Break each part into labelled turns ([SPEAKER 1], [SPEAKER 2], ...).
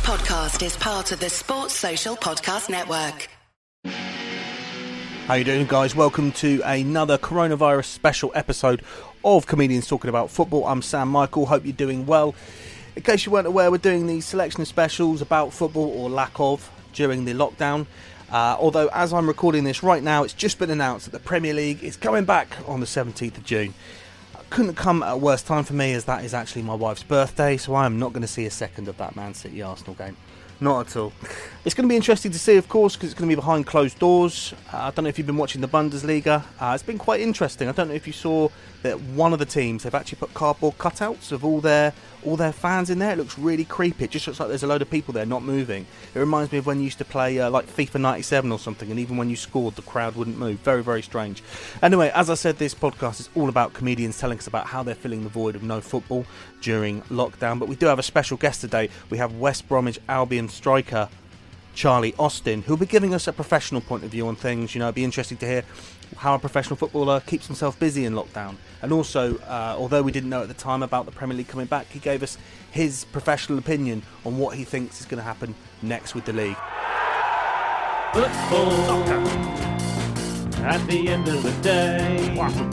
[SPEAKER 1] podcast is part of the Sports Social Podcast Network.
[SPEAKER 2] How you doing, guys? Welcome to another coronavirus special episode of Comedians Talking About Football. I'm Sam Michael. Hope you're doing well. In case you weren't aware, we're doing these selection of specials about football or lack of during the lockdown. Although, as I'm recording this right now, it's just been announced that the Premier League is coming back on the 17th of June. Couldn't come at a worse time for me, as that is actually my wife's birthday, so I am not going to see a second of that Man City Arsenal game. Not at all. It's going to be interesting to see, of course, because it's going to be behind closed doors. I don't know if you've been watching the Bundesliga. It's been quite interesting. I don't know if you saw that one of the teams, they've actually put cardboard cutouts of all their fans in there. It looks really creepy. It just looks like there's a load of people there not moving. It reminds me of when you used to play like FIFA 97 or something, and even when you scored, the crowd wouldn't move. Very, very strange. Anyway, as I said, this podcast is all about comedians telling us about how they're filling the void of no football during lockdown. But we do have a special guest today. We have West Bromwich Albion striker Charlie Austin, who'll be giving us a professional point of view on things. You know, it'd be interesting to hear how a professional footballer keeps himself busy in lockdown. And also, although we didn't know at the time about the Premier League coming back, he gave us his professional opinion on what he thinks is going to happen next with the league.
[SPEAKER 3] Football. At the end of the day.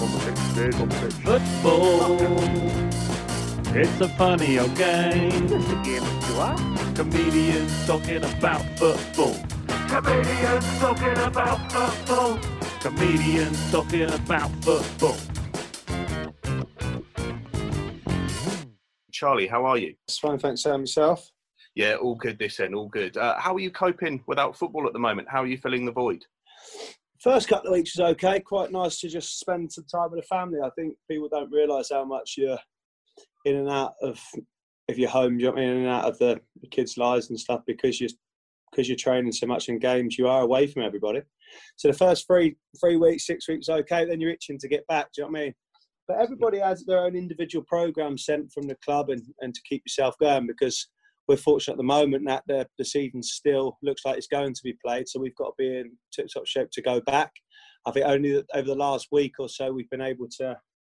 [SPEAKER 3] Football. It's a funny old game. Comedians talking about football. Comedians talking about football. Comedians talking about football.
[SPEAKER 2] Charlie, how are you?
[SPEAKER 4] It's fine, thanks, Sam. Yourself?
[SPEAKER 2] Yeah, all good this end, all good. How are you coping without football at the moment? How are you filling the void?
[SPEAKER 4] First couple of weeks was okay. Quite nice to just spend some time with the family. I think people don't realise how much you're in and out of your home, in and out of the kids' lives and stuff, because you're training so much in games, you are away from everybody. So the first three weeks, 6 weeks, okay, then you're itching to get back, do you know what I mean? But everybody has their own individual program sent from the club and to keep yourself going, because we're fortunate at the moment that the season still looks like it's going to be played, so we've got to be in tip-top shape to go back. I think only over the last week or so we've been able to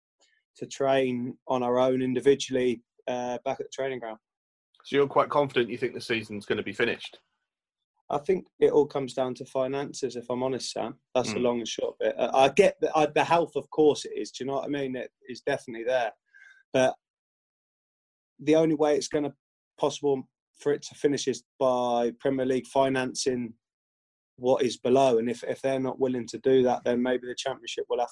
[SPEAKER 4] train on our own individually back at the training ground.
[SPEAKER 2] So you're quite confident you think the season's going to be finished?
[SPEAKER 4] I think it all comes down to finances, if I'm honest, Sam. That's the long and short bit. I get the health, of course it is. Do you know what I mean? It is definitely there. But the only way it's going to possible for it to finish is by Premier League financing what is below. And if they're not willing to do that, then maybe the Championship will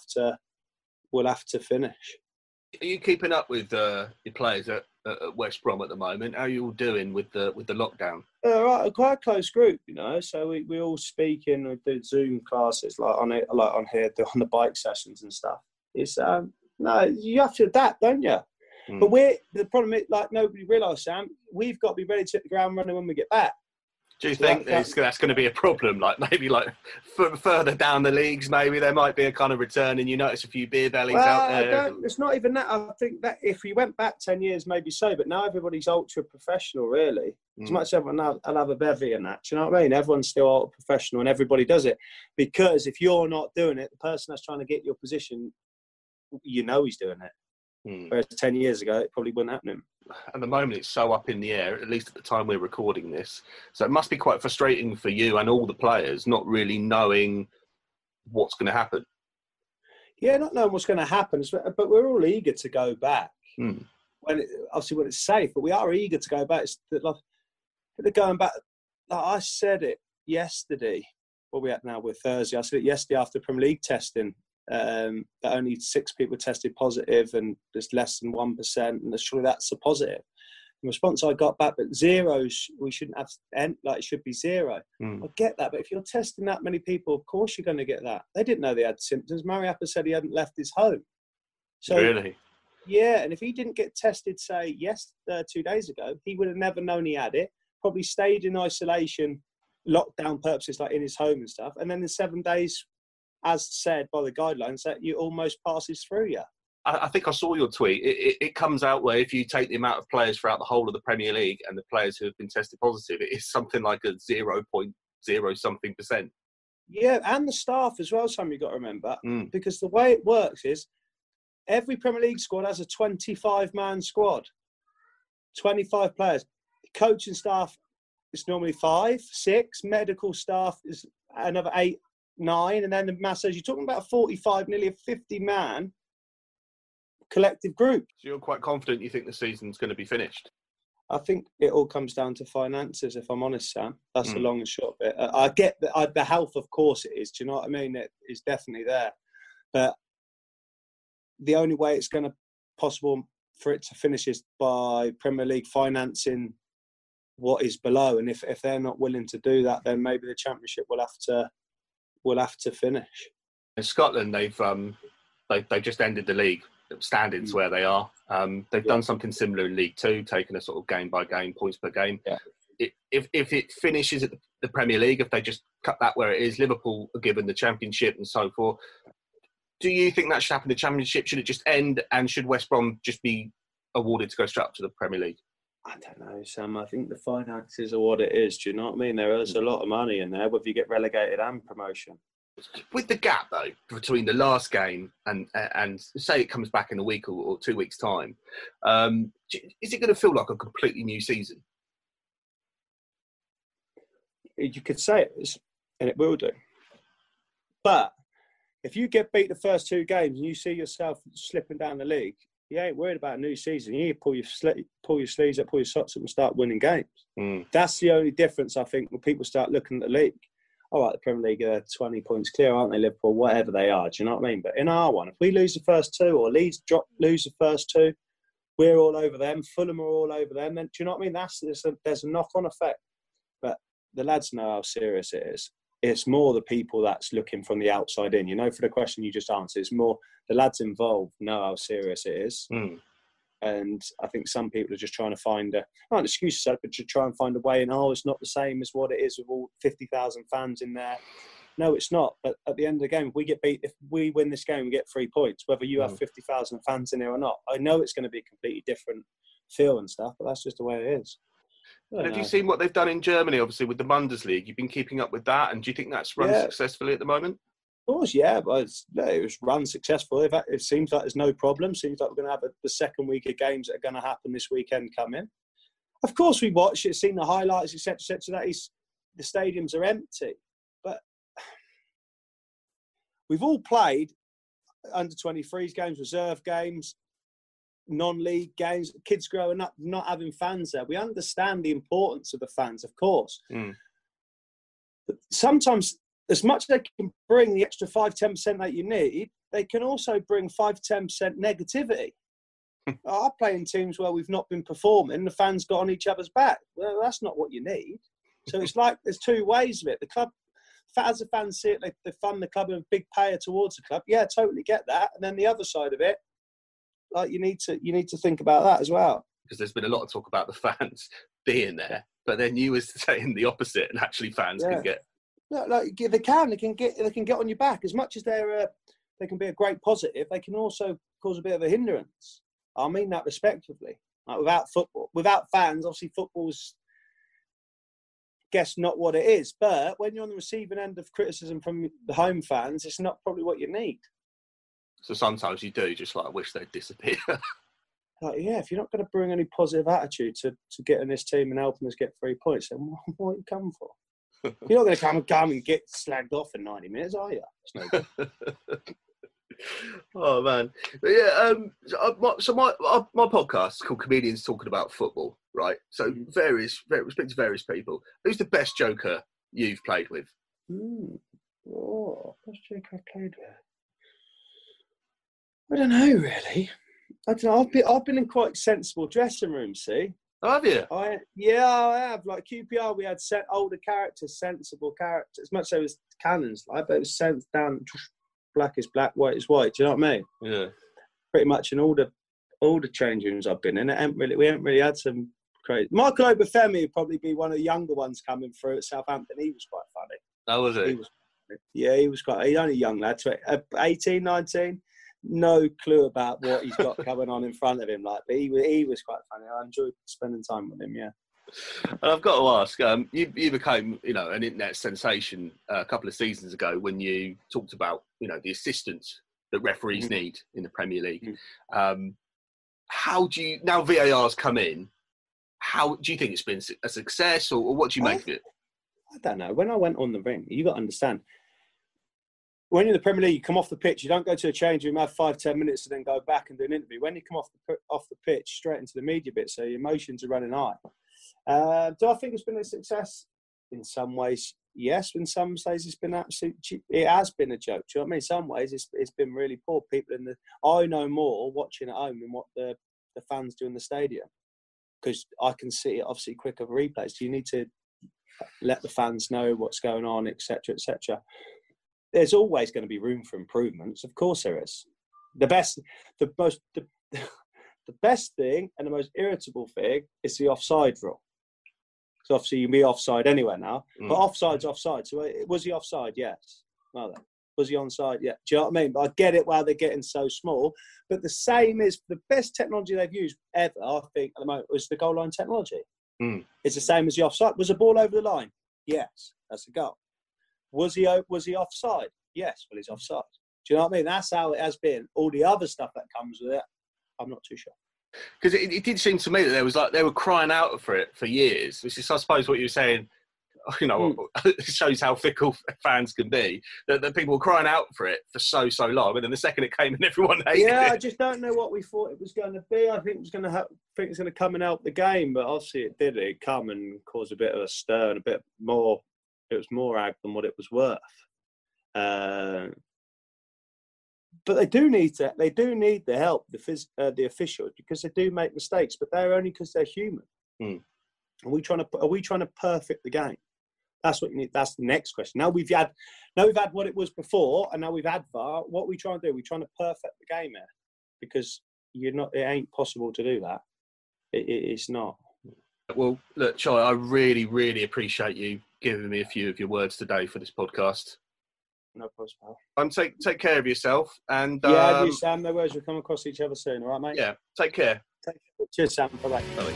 [SPEAKER 4] have to finish.
[SPEAKER 2] Are you keeping up with your players at West Brom at the moment? How are you all doing with the lockdown?
[SPEAKER 4] Right, quite a close group, you know. So we all speak in. We do Zoom classes like on here, on the bike sessions and stuff. It's no, you have to adapt, don't you? But the problem is, like nobody realises, Sam, we've got to be ready to hit the ground running when we get back.
[SPEAKER 2] Do you think that's going to be a problem? Like maybe further down the leagues, maybe there might be a kind of return, and you notice a few beer bellies out there.
[SPEAKER 4] It's not even that. I think that if we went back 10 years, maybe so. But now everybody's ultra professional, really. As much as everyone, I'll have a bevy and that. Do you know what I mean? Everyone's still ultra professional, and everybody does it. Because if you're not doing it, the person that's trying to get your position, you know he's doing it. Whereas 10 years ago, it probably wouldn't happen.
[SPEAKER 2] At the moment, it's so up in the air, at least at the time we're recording this. So it must be quite frustrating for you and all the players not really knowing what's going to happen. Yeah,
[SPEAKER 4] not knowing what's going to happen, but we're all eager to go back. When it's safe, but we are eager to go back. They're going back. I said it yesterday. What are we at now? We're Thursday. I said it yesterday after Premier League testing. That only 6 people tested positive and there's less than 1%, and surely that's a positive. The response I got back, but zeros, we shouldn't have, it should be zero. I get that, but if you're testing that many people, of course you're going to get that. They didn't know they had symptoms. Mariappa said he hadn't left his home. So,
[SPEAKER 2] really?
[SPEAKER 4] Yeah, and if he didn't get tested, say, 2 days ago, he would have never known he had it, probably stayed in isolation, lockdown purposes, like in his home and stuff, and then in 7 days, as said by the guidelines, that you almost passes through you.
[SPEAKER 2] I think I saw your tweet. It comes out where if you take the amount of players throughout the whole of the Premier League and the players who have been tested positive, it is something like a 0.0 something percent.
[SPEAKER 4] Yeah, and the staff as well, Sam, you've got to remember. Because the way it works is every Premier League squad has a 25-man squad, 25 players. The coaching staff it's normally 5, 6. Medical staff is another 8, 9, and then the massage. You're talking about a 45, nearly a 50-man collective group.
[SPEAKER 2] So you're quite confident you think the season's going to be finished?
[SPEAKER 4] I think it all comes down to finances, if I'm honest, Sam. That's the long and short bit. I get the health, of course it is. Do you know what I mean? It is definitely there. But the only way it's going to possible for it to finish is by Premier League financing what is below. And if they're not willing to do that, then maybe the Championship will have to finish.
[SPEAKER 2] In Scotland, they've just ended the league standings where they are. They've done something similar in League Two, taking a sort of game by game, points per game.
[SPEAKER 4] Yeah.
[SPEAKER 2] If it finishes at the Premier League, if they just cut that where it is, Liverpool are given the Championship and so forth. Do you think that should happen? The Championship, should it just end, and should West Brom just be awarded to go straight up to the Premier League?
[SPEAKER 4] I don't know, Sam. I think the finances are what it is. Do you know what I mean? There is a lot of money in there, whether you get relegated and promotion.
[SPEAKER 2] With the gap, though, between the last game and say it comes back in a week or 2 weeks' time, is it going to feel like a completely new season?
[SPEAKER 4] You could say it is, and it will do. But if you get beat the first 2 games and you see yourself slipping down the league, you ain't worried about a new season. You need to pull your sleeves up, pull your socks up and start winning games. That's the only difference, I think, when people start looking at the league. All right, the Premier League are 20 points clear, aren't they, Liverpool? Whatever they are, do you know what I mean? But in our one, if we lose the first 2 or Leeds lose the first 2, we're all over them. Fulham are all over them. Then, do you know what I mean? There's a knock-on effect. But the lads know how serious it is. It's more the people that's looking from the outside in. You know, for the question you just answered, it's more the lads involved know how serious it is. And I think some people are just trying to find not an excuse, but to try and find a way. And it's not the same as what it is with all 50,000 fans in there. No, it's not. But at the end of the game, if we win this game, we get 3 points, whether you have 50,000 fans in there or not. I know it's going to be a completely different feel and stuff, but that's just the way it is.
[SPEAKER 2] And have you seen what they've done in Germany, obviously, with the Bundesliga? You've been keeping up with that, and do you think that's run successfully at the moment?
[SPEAKER 4] Of course, yeah, but it was run successfully. It seems like there's no problem. Seems like we're going to have the second week of games that are going to happen this weekend come in. Of course, we watch it, seen the highlights, etc., etc. The stadiums are empty, but we've all played under 23s games, reserve games, non-league games. Kids growing up not having fans there. We understand the importance of the fans, of course, but sometimes, as much as they can bring the extra 5-10% that you need, they can also bring 5-10% negativity. I play in teams where we've not been performing, the fans got on each other's back. Well, that's not what you need. So it's like there's 2 ways of it. The club, as the fans see it, they fund the club and a big payer towards the club. Yeah, totally get that. And then the other side of it, like you need to think about that as well.
[SPEAKER 2] Because there's been a lot of talk about the fans being there, but then you were saying the opposite, and actually fans can get.
[SPEAKER 4] No, like they can get on your back as much as they can be a great positive. They can also cause a bit of a hindrance. I mean that respectively. Like without fans, obviously football's, guess not what it is. But when you're on the receiving end of criticism from the home fans, it's not probably what you need.
[SPEAKER 2] So sometimes you do just like wish they'd disappear.
[SPEAKER 4] Like, yeah, if you're not going to bring any positive attitude to getting this team and helping us get 3 points, then what are you coming for? You're not going to come and get slagged off in 90 minutes, are you? It's no good.
[SPEAKER 2] Oh, man. But yeah, so my podcast is called Comedians Talking About Football, right? So we speak to various people. Who's the best joker you've played with?
[SPEAKER 4] Best joker I've played with? I don't know, really. I don't know. I've been in quite sensible dressing rooms, see?
[SPEAKER 2] Oh, have you?
[SPEAKER 4] I have. Like QPR, we had older characters, sensible characters. As much as it was cannons, like, but it was sent down, black is black, white is white. Do you know what I mean?
[SPEAKER 2] Yeah.
[SPEAKER 4] Pretty much in all the change rooms I've been in, we haven't really had some crazy. Michael Obafemi would probably be one of the younger ones coming through at Southampton. He was quite funny.
[SPEAKER 2] Oh, was he?
[SPEAKER 4] He was quite. He's only a young lad, 18, 19. No clue about what he's got coming on in front of him. But he was quite funny. I enjoyed spending time with him. Yeah.
[SPEAKER 2] And I've got to ask, you became an internet sensation a couple of seasons ago when you talked about the assistance that referees need in the Premier League. How do you, now VAR's come in, how do you think it's been a success, or what do you make of it?
[SPEAKER 4] I don't know. When I went on the ring, you got to understand, when you're in the Premier League, you come off the pitch, you don't go to a change room, have 5-10 minutes, and then go back and do an interview. When you come off the pitch, straight into the media bit, so your emotions are running high. Do I think it's been a success? In some ways, yes. In some ways, it's been it has been a joke. Do you know what I mean? In some ways, it's been really poor. I know more watching at home than what the fans do in the stadium, because I can see it obviously quicker replays. You need to let the fans know what's going on, etc., etc. There's always going to be room for improvements. Of course there is. The best thing and the most irritable thing is the offside rule. So obviously you can be offside anywhere now, but offside's offside. So was he offside? Yes. No, then. Was he onside? Yeah. Do you know what I mean? But I get it why they're getting so small. But the same is the best technology they've used ever, I think, at the moment, was the goal line technology. It's the same as the offside. Was the ball over the line? Yes. That's a goal. Was he offside? Yes. Well, he's offside. Do you know what I mean? That's how it has been. All the other stuff that comes with it, I'm not too sure.
[SPEAKER 2] Because it did seem to me that they were crying out for it for years. Which is, I suppose, what you were saying. It shows how fickle fans can be. That people were crying out for it for so long, and then the second it came in, everyone hated it.
[SPEAKER 4] Yeah, I just don't know what we thought it was going to be. I think it was going to come and help the game, but obviously it did. It come and cause a bit of a stir and a bit more. It was more ag than what it was worth. But they do need the help, the officials, because they do make mistakes, but they're only because they're human. Are we trying to perfect the game? That's what you need. That's the next question. Now we've had what it was before, and now we've had VAR. What are we trying to do? We're trying to perfect the game here, because it ain't possible to do that. It's not.
[SPEAKER 2] Well, look, Charlie, I really, really appreciate you giving me a few of your words today for this podcast.
[SPEAKER 4] No problem, pal.
[SPEAKER 2] Take care of yourself. And
[SPEAKER 4] yeah, I do, Sam. No worries. We'll come across each other soon. All right, mate?
[SPEAKER 2] Yeah. Take care.
[SPEAKER 4] Cheers, Sam. Bye-bye.
[SPEAKER 2] Bye.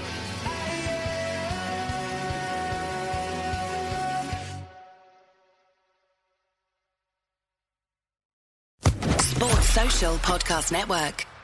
[SPEAKER 1] Sports Social Podcast Network.